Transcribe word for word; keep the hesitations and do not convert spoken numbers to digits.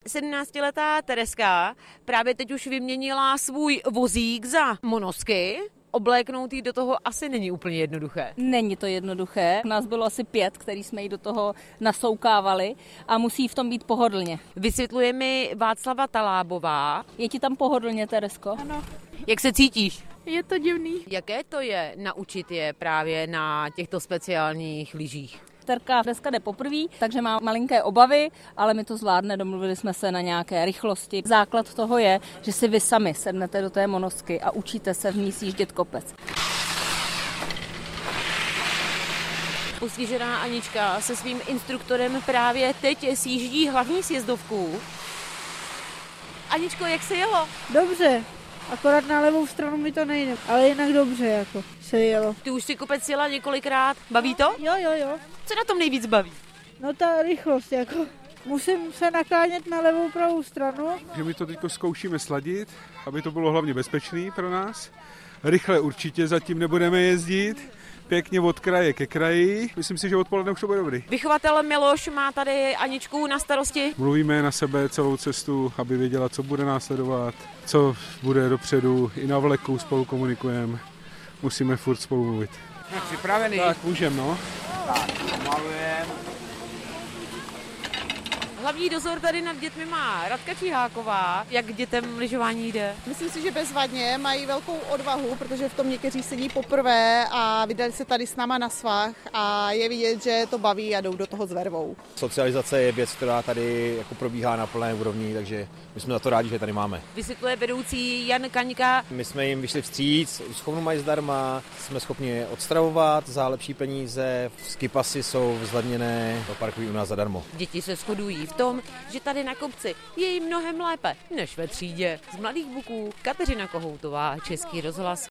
sedmnáctiletá Tereska právě teď už vyměnila svůj vozík za monosky. Obléknout jí do toho asi není úplně jednoduché. Není to jednoduché. Nás bylo asi pět, který jsme jí do toho nasoukávali a musí v tom být pohodlně. Vysvětluje mi Václava Talábová. Je ti tam pohodlně, Teresko? Ano. Jak se cítíš? Je to divný. Jaké to je naučit je právě na těchto speciálních lyžích? Terka dneska jde poprvé, takže má malinké obavy, ale my to zvládne, domluvili jsme se na nějaké rychlosti. Základ toho je, že si vy sami sednete do té monosky a učíte se v ní sjíždět kopec. Postižená Anička se svým instruktorem právě teď sjíždí hlavní sjezdovku. Aničko, jak se jelo? Dobře, akorát na levou stranu mi to nejde, ale jinak dobře jako se jelo. Ty už si kopec jela několikrát, baví to? Jo, jo, jo. Co na tom nejvíc baví? No ta rychlost jako. Musím se naklánět na levou pravou stranu. Že my to teď zkoušíme sladit, aby to bylo hlavně bezpečný pro nás. Rychle určitě zatím nebudeme jezdit. Pěkně od kraje ke kraji. Myslím si, že odpoledne už to bude dobrý. Vychovatel Miloš má tady Aničku na starosti. Mluvíme na sebe celou cestu, aby věděla, co bude následovat, co bude dopředu. I na vleku spolu komunikujeme. Musíme furt spolu mluvit. Jsme připravený? Tak, můžeme, no. Tak, pomalujeme. Hlavní dozor tady nad dětmi má Radka Čiháková. Jak dětem lyžování jde? Myslím si, že bezvadně, mají velkou odvahu, protože v tom někteří sedí poprvé a vydali se tady s náma na svah a je vidět, že to baví a jdou do toho s vervou. Socializace je věc, která tady jako probíhá na plné úrovni, takže my jsme za to rádi, že tady máme. Vysvětluje vedoucí Jan Kaňka. My jsme jim vyšli vstříc, schovnu mají zdarma, jsme schopni je odstravovat za lepší peníze, skipasy jsou zlevněné, parkují u nás zadarmo. Děti se shodují v tom, že tady na kopci je jim mnohem lépe než ve třídě. Z Mladých Buků Kateřina Kohoutová, Český rozhlas.